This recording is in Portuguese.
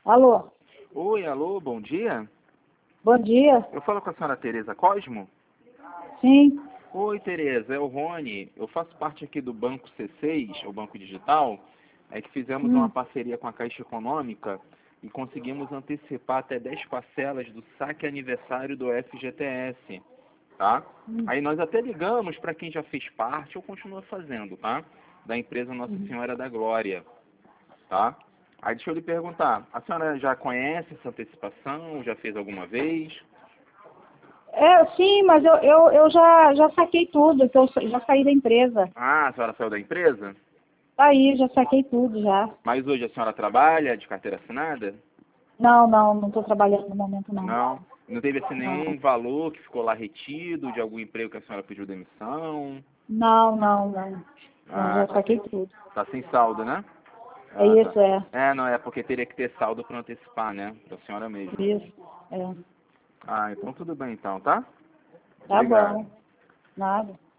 Alô, Oi, alô, bom dia. bom dia. Eu falo com a senhora Tereza Cosmo? Sim. Oi, Tereza, é o Rony. Eu faço parte aqui do Banco C6, o Banco Digital. É que fizemos uma Hum. parceria com a Caixa Econômica e conseguimos antecipar até 10 parcelas do saque aniversário do FGTS, tá? Aí nós até ligamos para quem já fez parte ou continua fazendo, tá? Da empresa Nossa Senhora da Glória, tá? Aí deixa eu lhe perguntar, a senhora já conhece essa antecipação? Já fez alguma vez? Sim, mas eu já saquei tudo, que eu já saí da empresa. Ah, a senhora saiu da empresa? Saí, já saquei tudo já. Mas hoje a senhora trabalha de carteira assinada? Não estou trabalhando no momento não. Não. Não teve assim Não, nenhum valor que ficou lá retido de algum emprego que a senhora pediu demissão? não. Não, Ah, já saquei tudo. tá sem saldo, né? É Ah, tá. isso, é. Não, é porque teria que ter saldo para antecipar, né? Da senhora mesmo. Isso, é. Ah, então tudo bem então, tá? Tá Obrigado. bom. Nada.